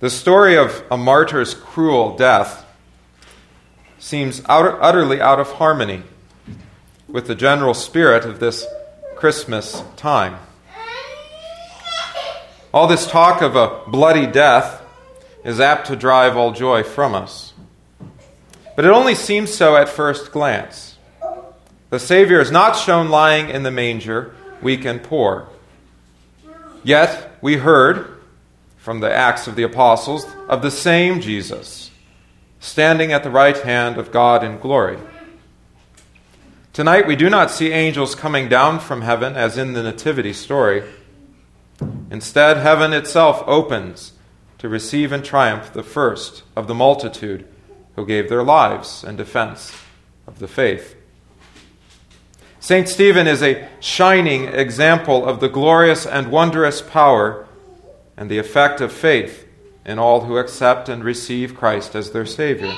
The story of a martyr's cruel death seems utterly out of harmony with the general spirit of this Christmas time. All this talk of a bloody death is apt to drive all joy from us. But it only seems so at first glance. The Savior is not shown lying in the manger, weak and poor. Yet we heard from the Acts of the Apostles of the same Jesus, standing at the right hand of God in glory. Tonight we do not see angels coming down from heaven as in the Nativity story. Instead, heaven itself opens to receive in triumph the first of the multitude who gave their lives in defense of the faith. St. Stephen is a shining example of the glorious and wondrous power and the effect of faith in all who accept and receive Christ as their Savior.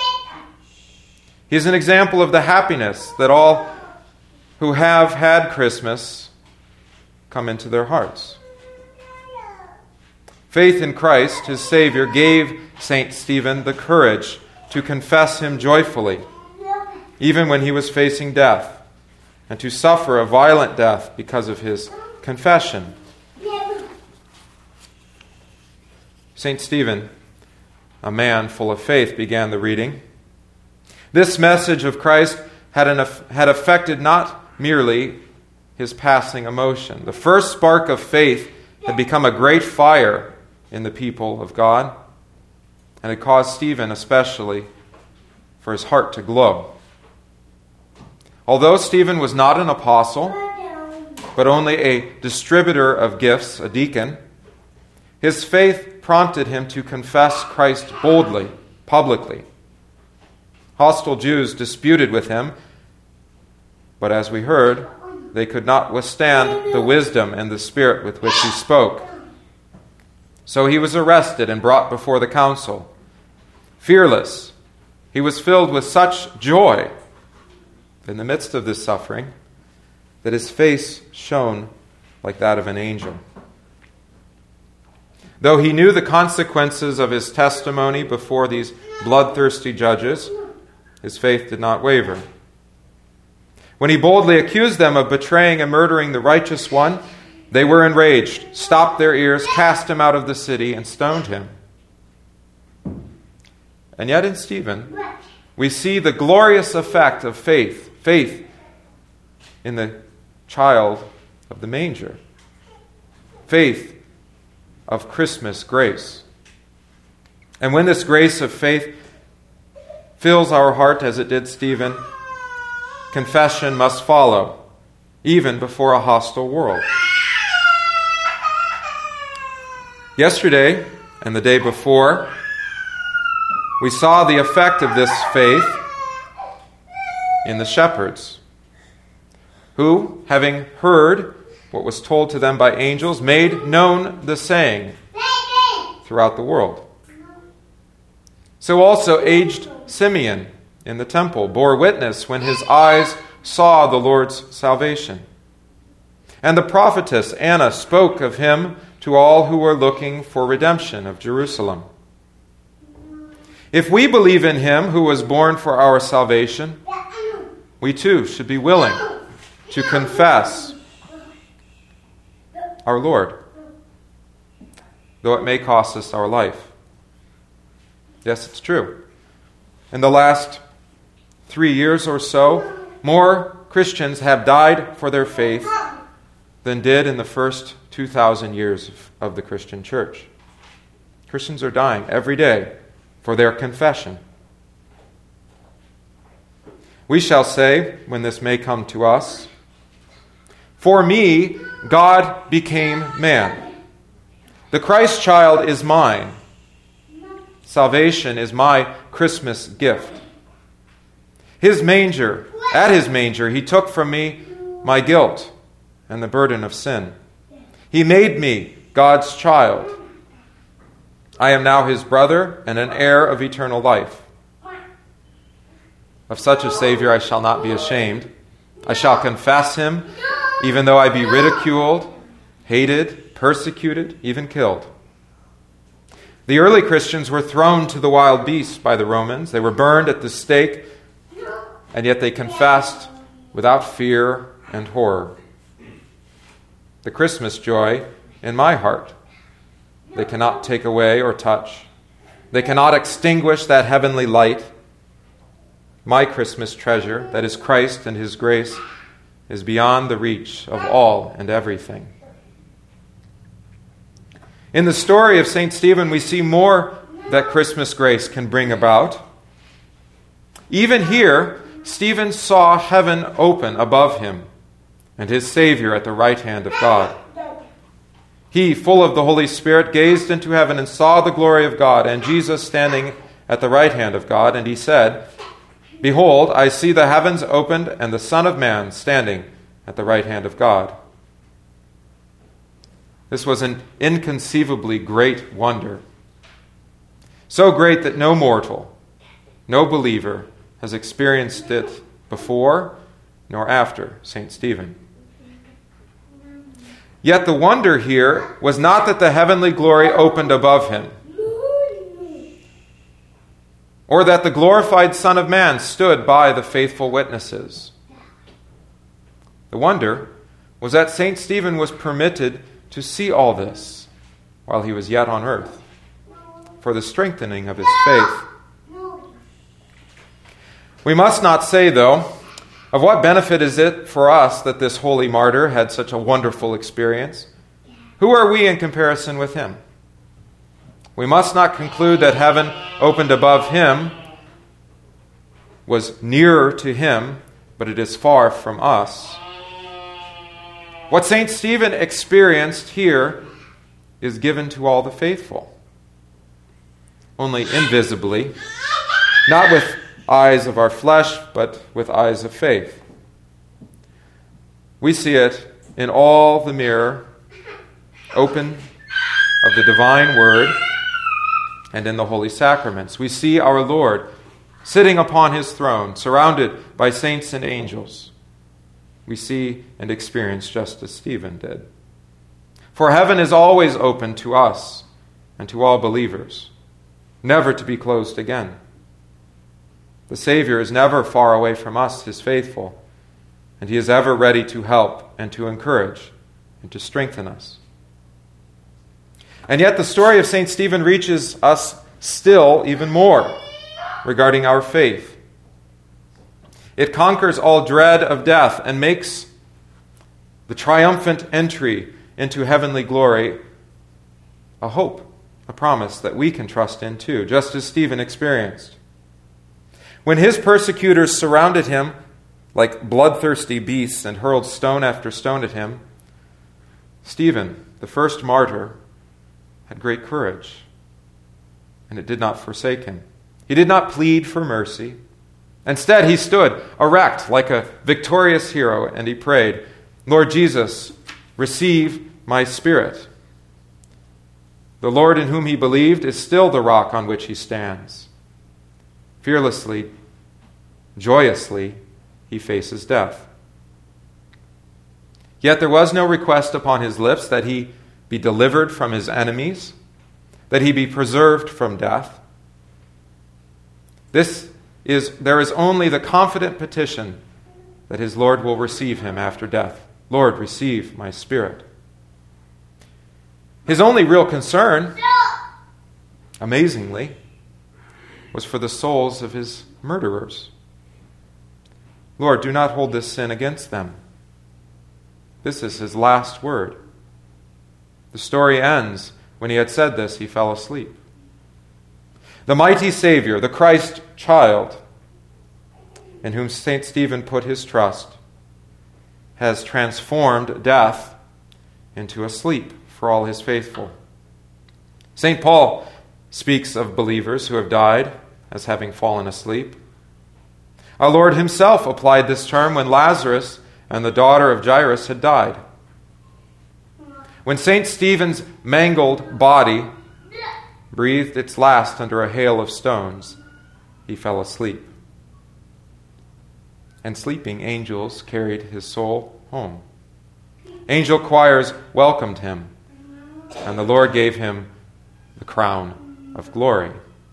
He is an example of the happiness that all who have had Christmas come into their hearts. Faith in Christ, his Savior, gave St. Stephen the courage to confess him joyfully, even when he was facing death, and to suffer a violent death because of his confession. St. Stephen, a man full of faith, began the reading. This message of Christ had affected not merely his passing emotion. The first spark of faith had become a great fire in the people of God, and it caused Stephen especially for his heart to glow. Although Stephen was not an apostle, but only a distributor of gifts, a deacon, his faith prompted him to confess Christ boldly, publicly. Hostile Jews disputed with him, but as we heard, they could not withstand the wisdom and the spirit with which he spoke. So he was arrested and brought before the council. Fearless, he was filled with such joy in the midst of this suffering that his face shone like that of an angel. Though he knew the consequences of his testimony before these bloodthirsty judges, his faith did not waver. When he boldly accused them of betraying and murdering the righteous one, they were enraged, stopped their ears, cast him out of the city, and stoned him. And yet in Stephen, we see the glorious effect of faith in the child of the manger, faith of Christmas grace. And when this grace of faith fills our heart as it did Stephen, confession must follow, even before a hostile world. Yesterday and the day before, we saw the effect of this faith in the shepherds, who, having heard what was told to them by angels, made known the saying throughout the world. So also aged Simeon in the temple bore witness when his eyes saw the Lord's salvation. And the prophetess Anna spoke of him to all who were looking for redemption of Jerusalem. If we believe in him who was born for our salvation, we too should be willing to confess our Lord, though it may cost us our life. Yes, it's true. In the last 3 years or so, more Christians have died for their faith than did in the first 2,000 years of the Christian church. Christians are dying every day for their confession. We shall say, when this may come to us, "For me, God became man. The Christ child is mine. Salvation is my Christmas gift. At his manger, he took from me my guilt and the burden of sin. He made me God's child. I am now his brother and an heir of eternal life. Of such a Savior I shall not be ashamed. I shall confess him, even though I be ridiculed, hated, persecuted, even killed. The early Christians were thrown to the wild beasts by the Romans. They were burned at the stake, and yet they confessed without fear and horror. The Christmas joy in my heart, they cannot take away or touch. They cannot extinguish that heavenly light. My Christmas treasure, that is Christ and His grace, is beyond the reach of all and everything. In the story of St. Stephen, we see more that Christmas grace can bring about. Even here, Stephen saw heaven open above him and his Savior at the right hand of God. He, full of the Holy Spirit, gazed into heaven and saw the glory of God and Jesus standing at the right hand of God, and he said, "Behold, I see the heavens opened and the Son of Man standing at the right hand of God." This was an inconceivably great wonder. So great that no mortal, no believer has experienced it before nor after St. Stephen. Yet the wonder here was not that the heavenly glory opened above him, or that the glorified Son of Man stood by the faithful witnesses. The wonder was that St. Stephen was permitted to see all this while he was yet on earth, for the strengthening of his faith. We must not say, though, of what benefit is it for us that this holy martyr had such a wonderful experience? Who are we in comparison with him? We must not conclude that heaven opened above him was nearer to him, but it is far from us. What St. Stephen experienced here is given to all the faithful, only invisibly, not with eyes of our flesh, but with eyes of faith. We see it in all the mirror open of the divine word and in the holy sacraments. We see our Lord sitting upon his throne, surrounded by saints and angels. We see and experience just as Stephen did. For heaven is always open to us and to all believers, never to be closed again. The Savior is never far away from us, his faithful, and he is ever ready to help and to encourage and to strengthen us. And yet the story of St. Stephen reaches us still even more regarding our faith. It conquers all dread of death and makes the triumphant entry into heavenly glory a hope, a promise that we can trust in too, just as Stephen experienced. When his persecutors surrounded him like bloodthirsty beasts and hurled stone after stone at him, Stephen, the first martyr, had great courage, and it did not forsake him. He did not plead for mercy. Instead, he stood erect like a victorious hero, and he prayed, "Lord Jesus, receive my spirit." The Lord in whom he believed is still the rock on which he stands. Fearlessly, joyously, he faces death. Yet there was no request upon his lips that he be delivered from his enemies, that he be preserved from death. There is only the confident petition that his Lord will receive him after death. "Lord, receive my spirit." His only real concern, amazingly, was for the souls of his murderers. "Lord, do not hold this sin against them." This is his last word. The story ends. When he had said this, he fell asleep. The mighty Savior, the Christ child, in whom St. Stephen put his trust, has transformed death into a sleep for all his faithful. St. Paul speaks of believers who have died as having fallen asleep. Our Lord himself applied this term when Lazarus and the daughter of Jairus had died. When St. Stephen's mangled body breathed its last under a hail of stones, he fell asleep. And sleeping angels carried his soul home. Angel choirs welcomed him, and the Lord gave him the crown of glory.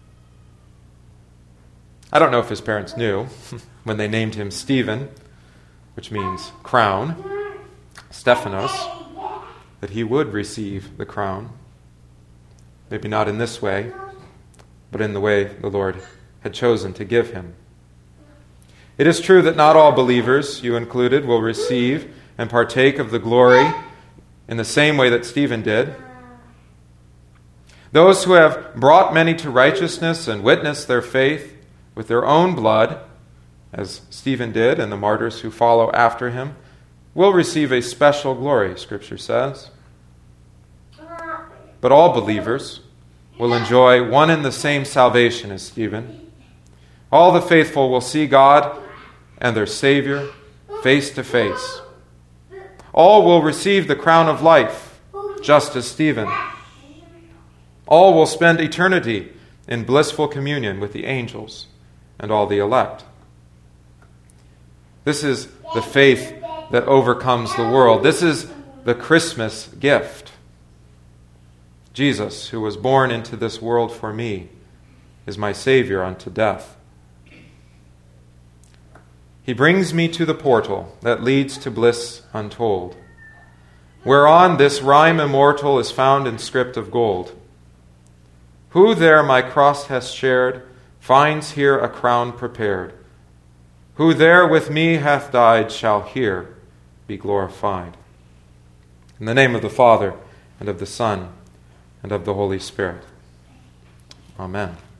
I don't know if his parents knew when they named him Stephen, which means crown, Stephanos, that he would receive the crown. Maybe not in this way, but in the way the Lord had chosen to give him. It is true that not all believers, you included, will receive and partake of the glory in the same way that Stephen did. Those who have brought many to righteousness and witnessed their faith with their own blood, as Stephen did and the martyrs who follow after him, will receive a special glory, Scripture says. But all believers will enjoy one and the same salvation as Stephen. All the faithful will see God and their Savior face to face. All will receive the crown of life, just as Stephen. All will spend eternity in blissful communion with the angels and all the elect. This is the faith that overcomes the world. This is the Christmas gift. Jesus, who was born into this world for me, is my Savior unto death. He brings me to the portal that leads to bliss untold, whereon this rhyme immortal is found in script of gold. Who there my cross has shared finds here a crown prepared. Who there with me hath died shall here be glorified. In the name of the Father, and of the Son, and of the Holy Spirit. Amen.